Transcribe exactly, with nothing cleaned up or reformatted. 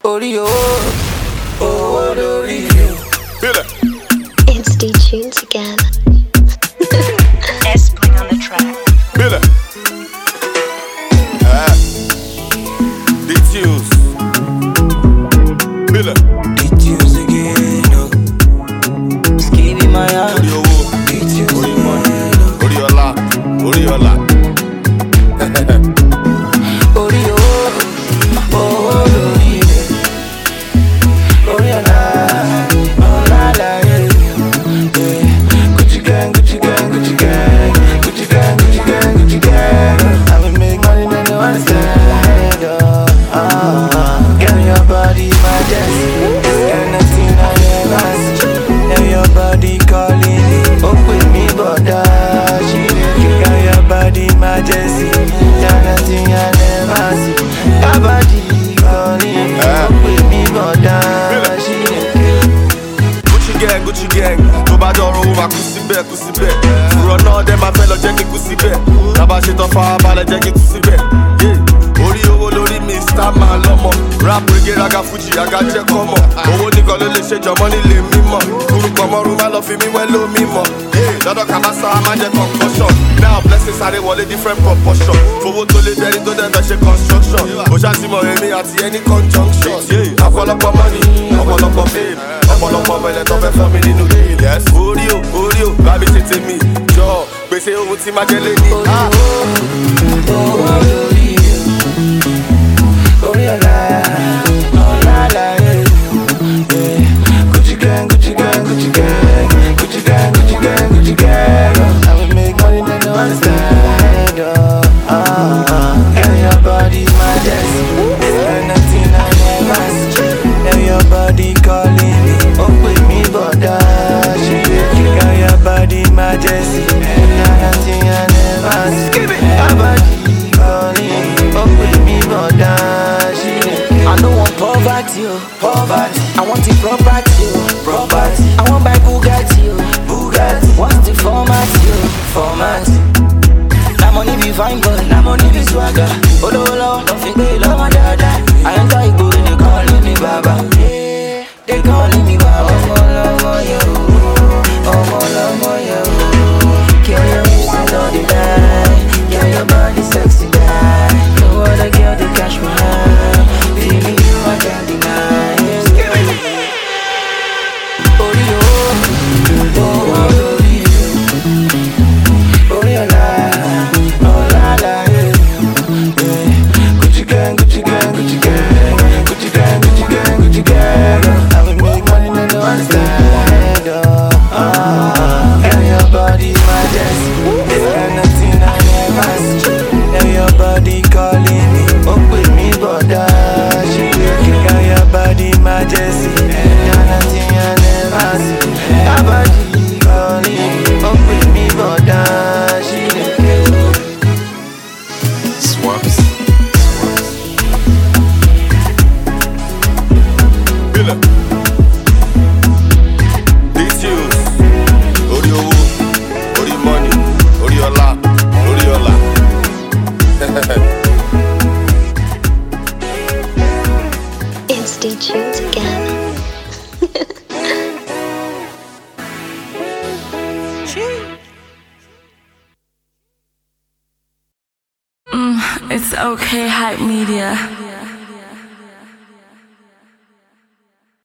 Oreo, oh, Oreo. It's D-Tunes again. S-Bling on the track. Billa. Ah. D-Tunes. Billa. D-Tunes again, oh. Skibby my hand. Oreo, D-Tunes Oreo money. again, Oriola, Oriola. Oreo, oh, Oreo. Oriola, oh, la, la, yeah. Yeah. Gucci gang, Gucci gang, Gucci gang. Gucci gang, Gucci gang, Gucci gang. I will make money, they don't understand, oh. Ah, get your body, my destiny. This kind of thing I never see. Now your body calling me, oh, with me, brother. She got your body, my destiny. Kind of thing I never see. Your body calling me, oh, with me, brother. Gucci gang, Gucci gang. Tó bá dọ̀rọ̀ ó máa kú síbẹ̀, kú síbẹ̀. Fùrọ̀ náà dẹ̀ máa fẹ́ lọ jẹ́ kí kú síbẹ̀. Tábà ṣe tán fara balẹ̀ jẹ́ kí kú síbẹ̀. Orí owó lórí mi star man lọ́mọ. Rap reggae raga fuji aga jẹ́ kọ́mọ. Owó nìkan ló lè ṣe jọmọ́ nílé mímọ́. Kúrúkọ mọ́rún má lọ fi mí wẹ́ ló mímọ́. Lọ́dọ̀ kà máa sá a máa jẹ concussion. Now blessings sáré wọlé different proportion. Fowó tó lé dẹ́rí tó dẹ̀ fẹ́ ṣe construction. Mo ṣàtìmọ̀ èmi àti any conjunction. Ọ̀pọ̀lọpọ̀ money, ọ̀pọ̀lọpọ̀ fame. Ọ̀pọ̀lọpọ̀ mẹ́lẹ̀ tó fẹ́ fọ́ mi nínú game. Orí o, orí o, bá mi ṣe tèmi. Jọ gbèsè ohun tí máa jẹ lé ní. Oriola, oh la la, yeah. Gucci gang, Gucci gang, Gucci gang. Gucci gang, Gucci gang, Gucci gang. I will make money, they don't understand, oh. Ah, and your body, my destiny. This kind of thing I never see. Now your body calling me, oh with me, brother. She got your body, my destiny. This kind of thing I never see. Your body calling me, oh with me, brother. I don't want poverty, oh, poverty. I want the property, oh, property. I want buy Bugatti, oh, Bugatti. What's the format, oh, format? Na money be fine, but na money be swagger. Olo olo, don't think they love my dada. I enter Igbo, they calling me Baba. Yeah, they calling me Baba. Omo lomo yo, omo lomo yo. Kill your hips and all the die. Yeah, your body sexy guy. No other girl they catch my eye. Feeling you I can't deny. Oreo, oh Oreo, Oriola, oh la la, yeah. Gucci gang, Gucci gang, Gucci gang, Gucci gang, Gucci gang, Gucci gang. I will make money, they don't understand, oh. Ah, and your body, my destiny. This kind of thing I never see. Now your body calling me, oh with me, brother. She got your body, my destiny. Kind of thing I never see. Your body calling me, oh with me, brother. She Swaps. Billa. D-Tunes. Oreo, Oreo money. Oriola, Oriola. It's D-Tunes again. It's okay, hype media.